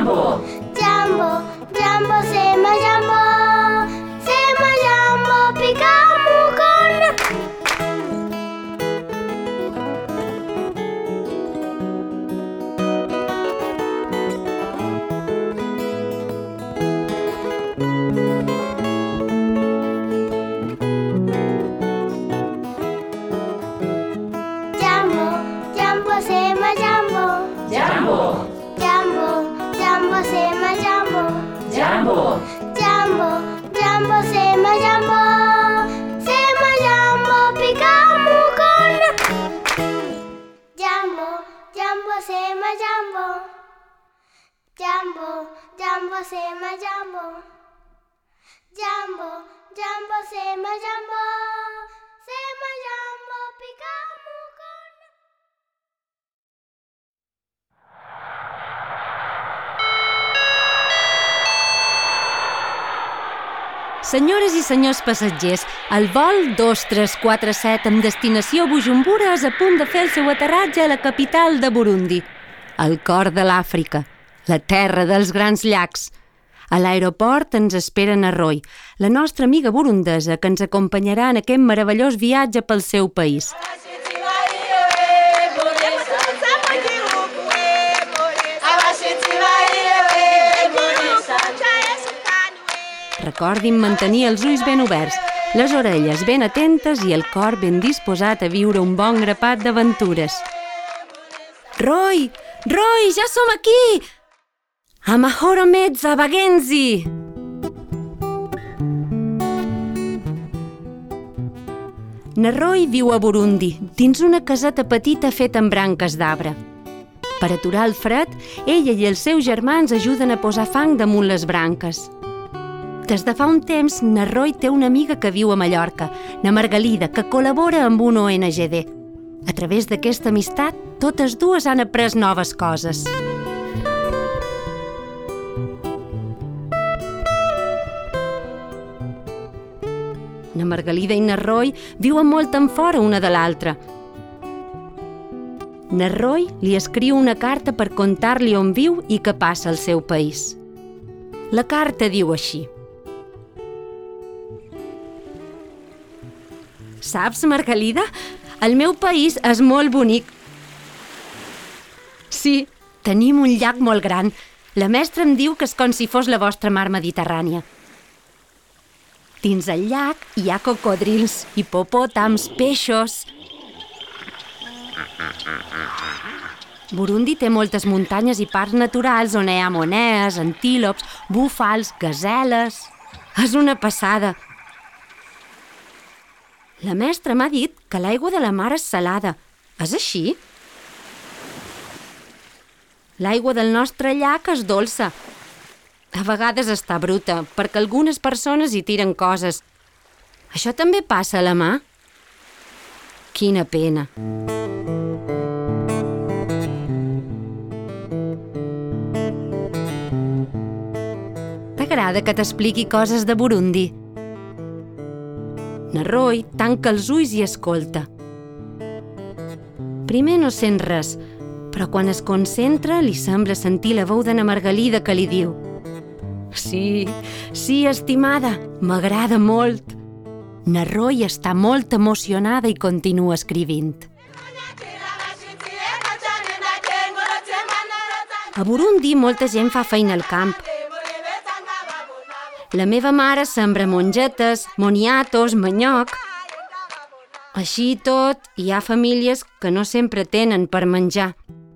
Jambo! Jambo, Jambo, sema Jambo, sema Jambo, pikamukona. Jambo, Jambo, sema Jambo, Jambo! Jambo, Jambo, sema Jambo. Jambo! Jambo, Jambo, sema Jambo, sema Jambo, pikamukona. Jambo, Jambo, sema Jambo, Jambo, Jambo, sema Jambo, Jambo, Jambo, sema Jambo, sema Jambo, pikamukona. Senyores i senyors passatgers, el vol 2347 amb destinació Bujumbura és a punt de fer el seu aterratge a la capital de Burundi, al cor de l'Àfrica, la terra dels grans llacs. A l'aeroport ens espera Naroi, la nostra amiga burundesa que ens acompanyarà en aquest meravellós viatge pel seu país. Recordin mantenir els ulls ben oberts, les orelles ben atentes i el cor ben disposat a viure un bon grapat d'aventures. Roy! Roy, ja som aquí! Amahoro mezza, bagenzi! Naroi viu a Burundi, dins una caseta petita feta amb branques d'arbre. Per aturar el fred, ella i els seus germans ajuden a posar fang damunt les branques. Des de fa un temps, Naroi té una amiga que viu a Mallorca, na Margalida, que col·labora amb una ONGD. A través d'aquesta amistat, totes dues han après noves coses. Na Margalida i Naroi viuen molt en fora una de l'altra. Naroi li escriu una carta per contar-li on viu i què passa al seu país. La carta diu així: Saps, Margalida? El meu país és molt bonic. Sí, tenim un llac molt gran. La mestra em diu que és com si fos la vostra mar Mediterrània. Dins el llac hi ha cocodrils, hipopòtams, peixos. Burundi té moltes muntanyes i parcs naturals on hi ha monedes, antílops, búfals, gaseles. És una passada. La mestra m'ha dit que l'aigua de la mar és salada. És així? L'aigua del nostre llac és dolça. A vegades està bruta, perquè algunes persones hi tiren coses. Això també passa a la mar? Quina pena. T'agrada que t'expliqui coses de Burundi? Naroi tanca els ulls i escolta. Primer no sent res, però quan es concentra li sembla sentir la veu de na Margalida que li diu: Sí, estimada, m'agrada molt. Naroi està molt emocionada i continua escrivint. A Burundi molta gent fa feina al camp. La meva mare sembra mongetes, moniatos, manioc. Així i tot, hi ha famílies que no sempre tenen per menjar.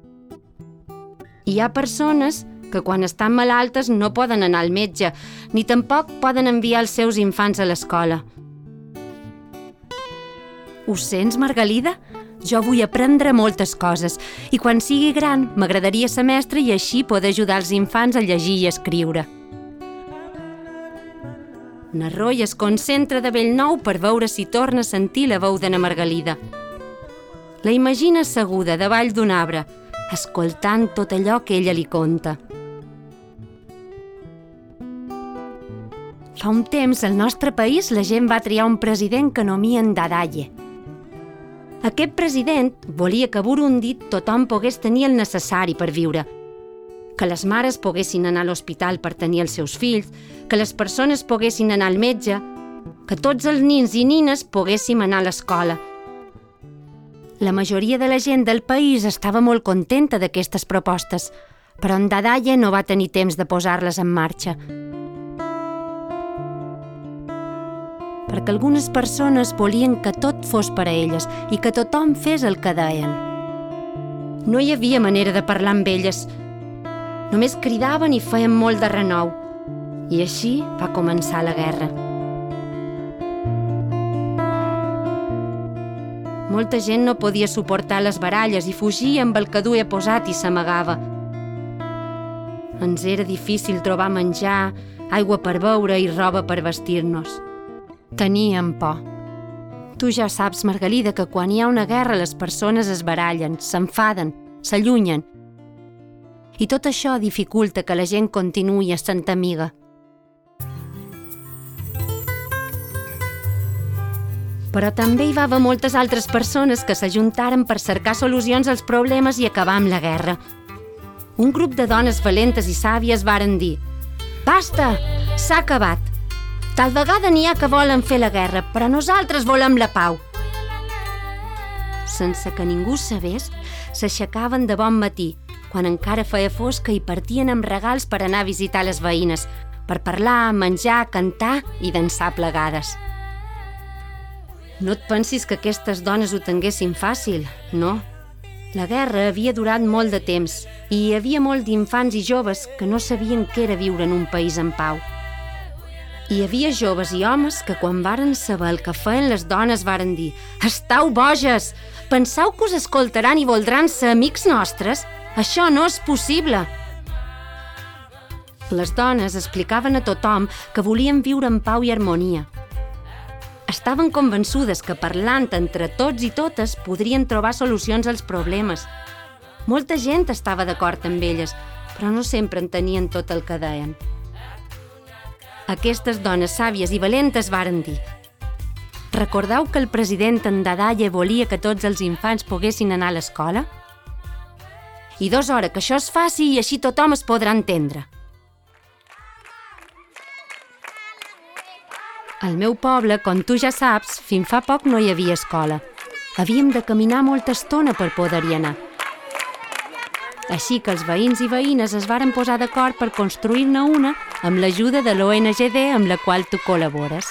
Hi ha persones que quan estan malaltes no poden anar al metge, ni tampoc poden enviar els seus infants a l'escola. Ho sents, Margalida? Jo vull aprendre moltes coses i quan sigui gran m'agradaria ser mestra i així poder ajudar els infants a llegir i escriure. Naroi es concentra de bell nou per veure si torna a sentir la veu de na Margalida. La imagina asseguda davall d'un arbre, escoltant tot allò que ella li conta. Fa un temps, al nostre país, la gent va triar un president que nomien Dadaye. Aquest president volia que a Burundi tothom pogués tenir el necessari per viure. que les mares poguessin anar a l'hospital per tenir els seus fills, que les persones poguessin anar al metge, que tots els nins i nines poguéssim anar a l'escola. La majoria de la gent del país estava molt contenta d'aquestes propostes, però en Dadaye no va tenir temps de posar-les en marxa. Perquè algunes persones volien que tot fos per a elles i que tothom fes el que deien. No hi havia manera de parlar amb elles. Només cridaven i feien molt de renou. I així va començar la guerra. Molta gent no podia suportar les baralles i fugia amb el que duia posat i s'amagava. Ens era difícil trobar menjar, aigua per beure i roba per vestir-nos. Teníem por. Tu ja saps, Margalida, que quan hi ha una guerra les persones es barallen, s'enfaden, s'allunyen. I tot això dificulta que la gent continuï essent amiga. Però també hi va haver moltes altres persones que s'ajuntaren per cercar solucions als problemes i acabar amb la guerra. Un grup de dones valentes i sàvies varen dir: «Basta! S'ha acabat! Tal vegada n'hi ha que volen fer la guerra, però nosaltres volem la pau!» Sense que ningú sabés, s'aixecaven de bon matí, quan encara feia fosca, i partien amb regals per anar a visitar les veïnes, per parlar, menjar, cantar i dansar plegades. No et pensis que aquestes dones ho tinguessin fàcil, no. La guerra havia durat molt de temps i hi havia molt d'infants i joves que no sabien què era viure en un país en pau. Hi havia joves i homes que quan varen saber el que feien les dones varen dir: «Estau boges! Penseu que us escoltaran i voldran ser amics nostres? Això no és possible!» Les dones explicaven a tothom que volien viure en pau i harmonia. Estaven convençudes que parlant entre tots i totes podrien trobar solucions als problemes. Molta gent estava d'acord amb elles, però no sempre entenien tot el que deien. Aquestes dones sàvies i valentes varen dir: «Recordeu que el president en Dadaye volia que tots els infants poguessin anar a l'escola? I 2 hores que això es faci i així tothom es podrà entendre». Al meu poble, com tu ja saps, fins fa poc no hi havia escola. Havíem de caminar molta estona per poder-hi anar. Així que els veïns i veïnes es varen posar d'acord per construir-ne una amb l'ajuda de l'ONGD amb la qual tu col·labores.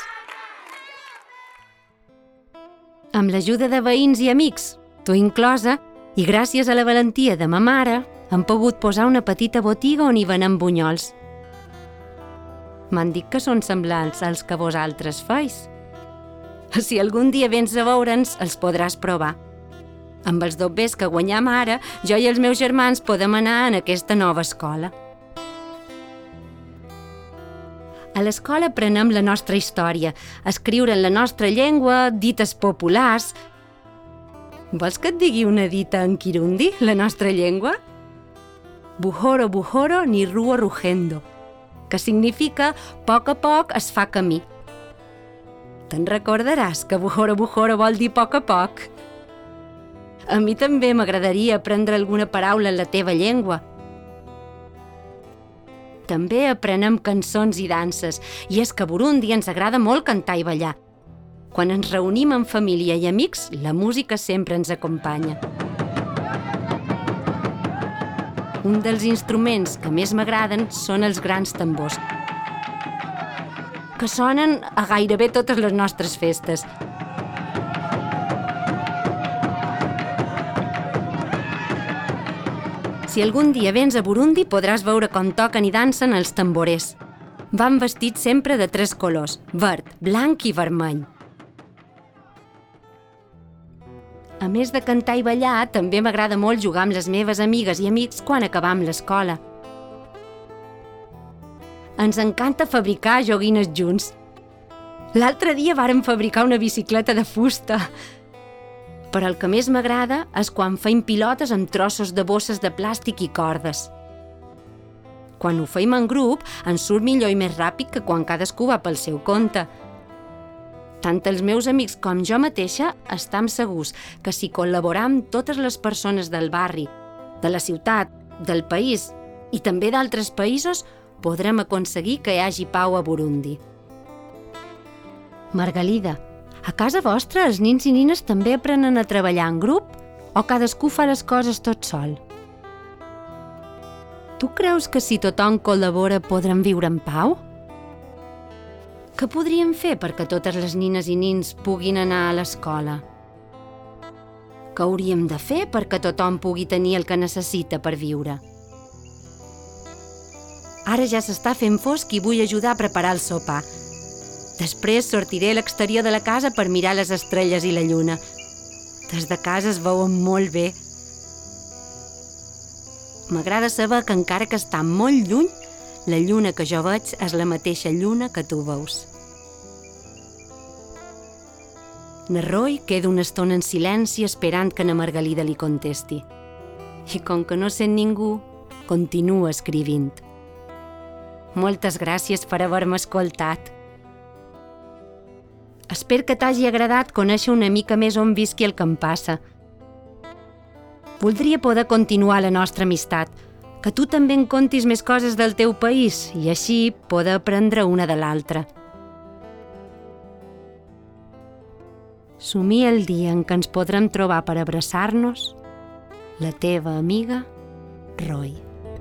Amb l'ajuda de veïns i amics, tu inclosa, i gràcies a la valentia de ma mare, hem pogut posar una petita botiga on hi venem bunyols. M'han dit que són semblants als que vosaltres feis. Si algun dia vens a veure'ns, els podràs provar. Amb els dobbers que guanyam ara, jo i els meus germans podem anar en aquesta nova escola. A l'escola aprenem la nostra història, escriure en la nostra llengua, dites populars. Vols que et digui una dita en kirundi, la nostra llengua? Buhoro buhoro ni ruo rugendo, que significa poc a poc es fa camí. Te'n recordaràs que buhoro buhoro vol dir poc a poc? A mi també m'agradaria aprendre alguna paraula en la teva llengua. També aprenem cançons i danses, i és que a Burundi ens agrada molt cantar i ballar. Quan ens reunim amb família i amics, la música sempre ens acompanya. Un dels instruments que més m'agraden són els grans tambors, que sonen a gairebé totes les nostres festes. Si algun dia vens a Burundi, podràs veure com toquen i dansen els tamborers. Van vestits sempre de 3 colors, verd, blanc i vermell. A més de cantar i ballar, també m'agrada molt jugar amb les meves amigues i amics quan acabam l'escola. Ens encanta fabricar joguines junts. L'altre dia vàrem fabricar una bicicleta de fusta. Però el que més m'agrada és quan feim pilotes amb trossos de bosses de plàstic i cordes. Quan ho feim en grup, ens surt millor i més ràpid que quan cadascú va pel seu compte. Tant els meus amics com jo mateixa estem segurs que si col·laboram totes les persones del barri, de la ciutat, del país i també d'altres països podrem aconseguir que hi hagi pau a Burundi. Margalida, a casa vostra els nins i nines també aprenen a treballar en grup o cadascú fa les coses tot sol? Tu creus que si tothom col·labora podrem viure en pau? Què podríem fer perquè totes les nines i nins puguin anar a l'escola? Què hauríem de fer perquè tothom pugui tenir el que necessita per viure? Ara ja s'està fent fosc i vull ajudar a preparar el sopar. Després sortiré a l'exterior de la casa per mirar les estrelles i la lluna. Des de casa es veuen molt bé. M'agrada saber que encara que està molt lluny, la lluna que jo veig és la mateixa lluna que tu veus. Na Roy queda una estona en silenci esperant que na Margalida li contesti. I com que no sent ningú, continua escrivint. Moltes gràcies per haver-me escoltat. Espero que t'hagi agradat conèixer una mica més on visqui el que em passa. Voldria poder continuar la nostra amistat, que tu també en contis més coses del teu país i així poder aprendre una de l'altra. Somia el dia en què ens podrem trobar per abraçar-nos, la teva amiga Roy.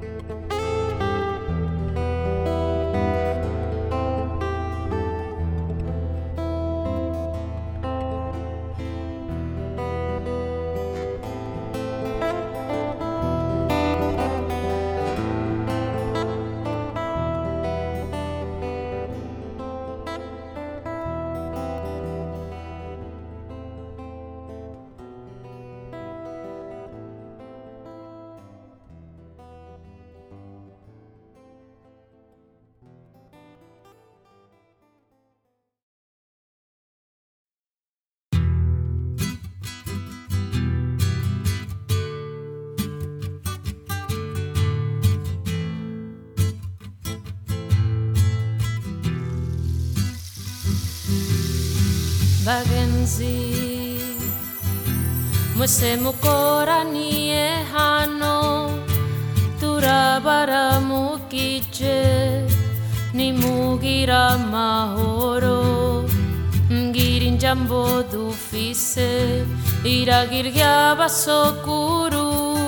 Bagenzi Mwese mukora niye hano Turabara mukice Nimugira amahoro Mbwira injambo dufise Iragiro ry'abasokuru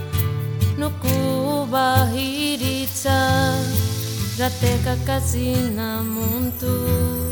Nukubahiriza Gateka kazina muntu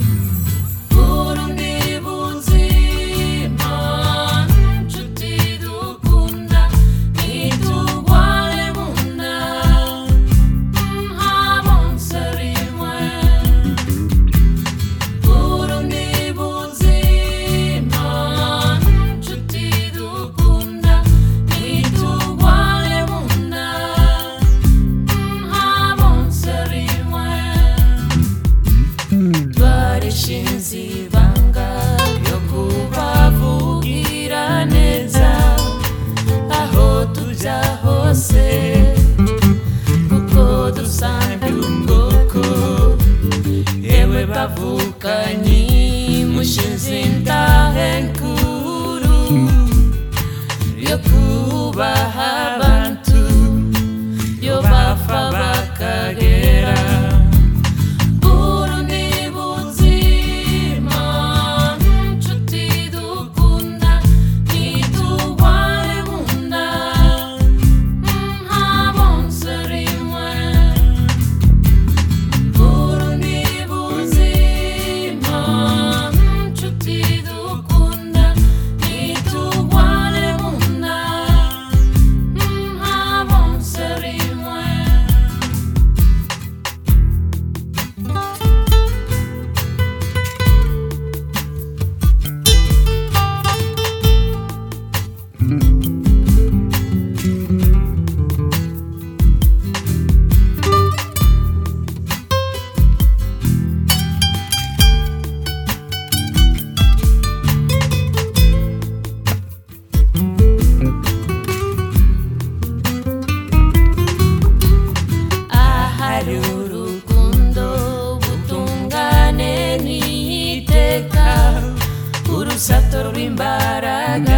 Bavukanyi mushinzi ndahenkuru yo kubaha abantu yo bafa bakagera Burundi buzima nshuti dukunda nitugware munda habonse rimwe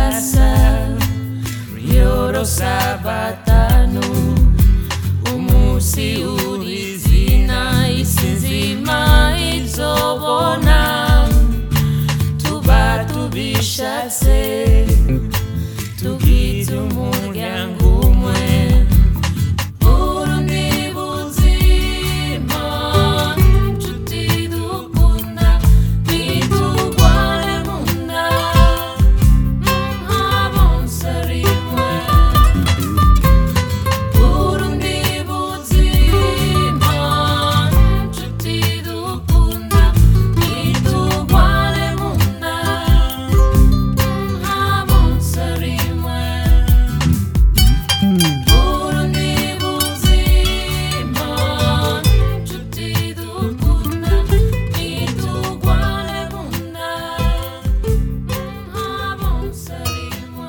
Rimbaragasa Rioro Sabatano usiulizina isinzima izobona tuba tubishatse tugize umuryango umwe Burundi buzima nshuti dukunda nitugwane mu nda abonse rimwe Burundi buzima nshuti dukunda nitugwane mu nda abonse rimwe Burundi buzima nshuti dukunda nitugwane mu nda abonse rimwe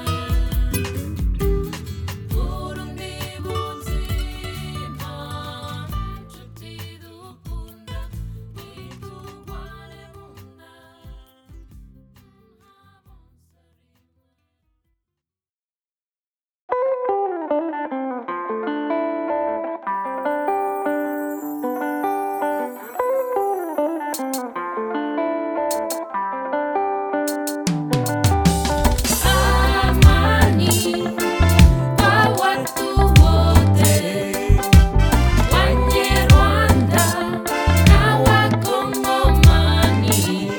Burundi buzima nshuti dukunda nitugwane mu nda Amani kwa watu wote Wanyarwanda na Wakongomani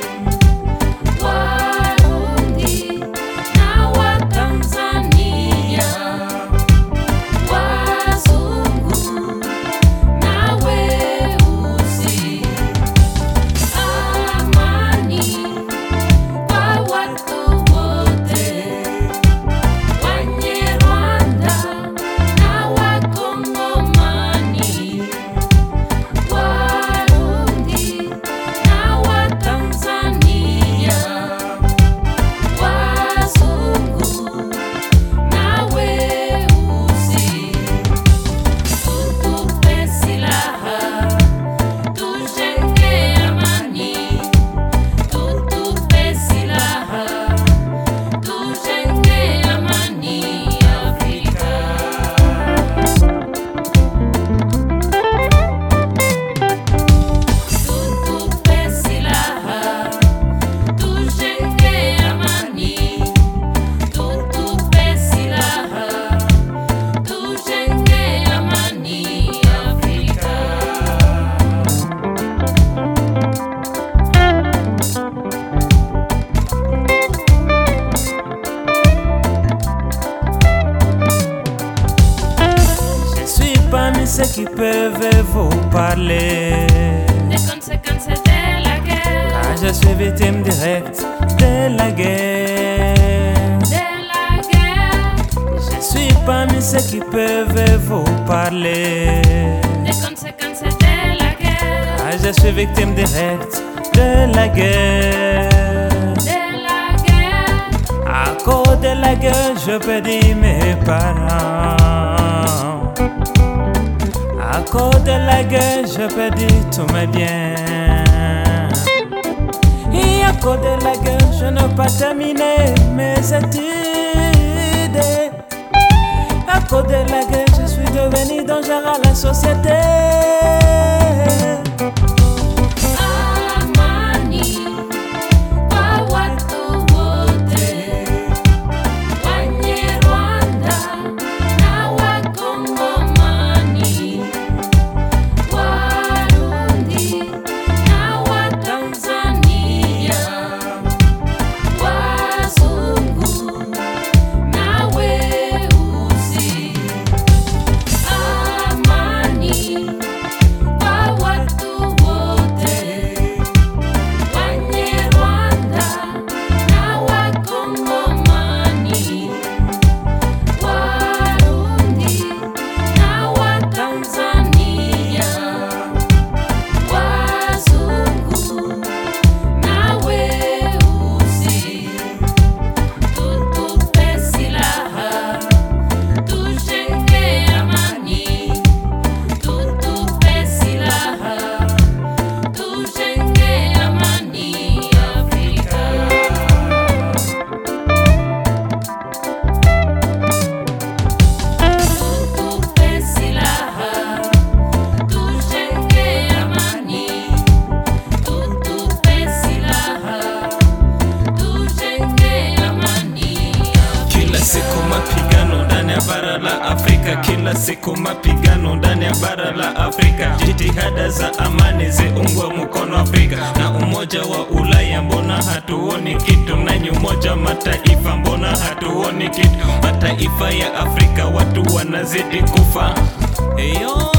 Warundi na Watanzania Wazungu na weusi Amani kwa watu wote Wanyarwanda na Wakongomani Warundi na Watanzania Wazungu na weusi tutupe silaha tujenge amani tutupe silaha tujenge amani Afrika tutupe silaha tujenge amani tutupe silaha tujenge amani Afrika Je suis parmi ceux qui peuvent vous parler, des conséquences de la guerre car je suis victime directe de la guerre. Je suis parmi ceux qui peuvent vous parler, des conséquences de la guerre car je suis victime directe de la guerre. À cause de la guerre, je perdis mes parents. À cause de la guerre, je perdis tous mes biens. Et à cause de la guerre, je n'ai pas terminé mes études. À cause de la guerre, je suis devenu dangereux à la société. Amani kwa watu wote Wanyarwanda na Wakongomani Warundi na Watanzania Wazungu na weusi Amani kwa ya bara la Afrika. Kila siku mapigano ndani ya bara la Afrika. Jitihada za amani ziungwe mkono Afrika. Na umoja wa Ulaya mbona hatuoni kitu? Na Umoja Mataifa mbona hatuoni kitu? Mataifa ya Afrika watu wanazidi kufa. Eyo